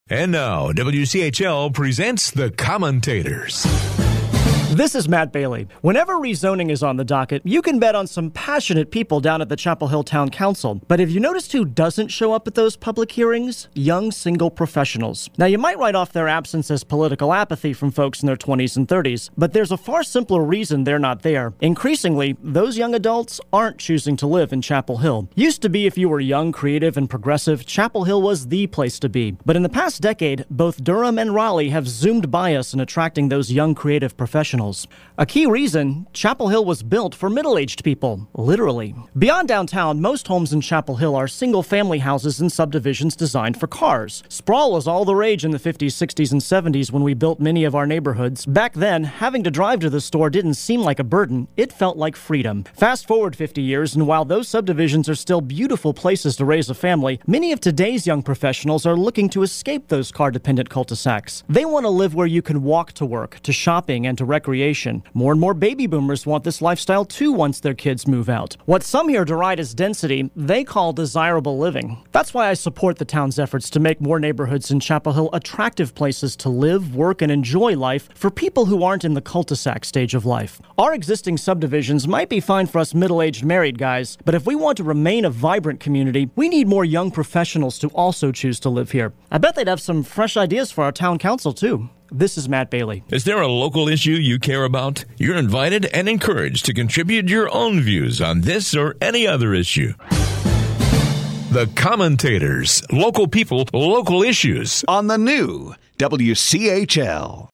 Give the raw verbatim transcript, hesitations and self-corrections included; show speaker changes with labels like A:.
A: And now, W C H L presents The Commentators.
B: This is Matt Bailey. Whenever rezoning is on the docket, you can bet on some passionate people down at the Chapel Hill Town Council. But have you noticed who doesn't show up at those public hearings? Young single professionals. Now, you might write off their absence as political apathy from folks in their twenties and thirties, but there's a far simpler reason they're not there. Increasingly, those young adults aren't choosing to live in Chapel Hill. Used to be if you were young, creative, and progressive, Chapel Hill was the place to be. But in the past decade, both Durham and Raleigh have zoomed by us in attracting those young creative professionals. A key reason, Chapel Hill was built for middle-aged people, literally. Beyond downtown, most homes in Chapel Hill are single-family houses and subdivisions designed for cars. Sprawl was all the rage in the fifties, sixties, and seventies when we built many of our neighborhoods. Back then, having to drive to the store didn't seem like a burden, it felt like freedom. Fast forward fifty years, and while those subdivisions are still beautiful places to raise a family, many of today's young professionals are looking to escape those car-dependent cul-de-sacs. They want to live where you can walk to work, to shopping, and to recreation. More and more baby boomers want this lifestyle too once their kids move out. What some here deride as density, they call desirable living. That's why I support the town's efforts to make more neighborhoods in Chapel Hill attractive places to live, work, and enjoy life for people who aren't in the cul-de-sac stage of life. Our existing subdivisions might be fine for us middle-aged married guys, but if we want to remain a vibrant community, we need more young professionals to also choose to live here. I bet they'd have some fresh ideas for our town council too. This is Matt Bailey.
A: Is there a local issue you care about? You're invited and encouraged to contribute your own views on this or any other issue. The Commentators. Local people, local issues.
C: On the new W C H L.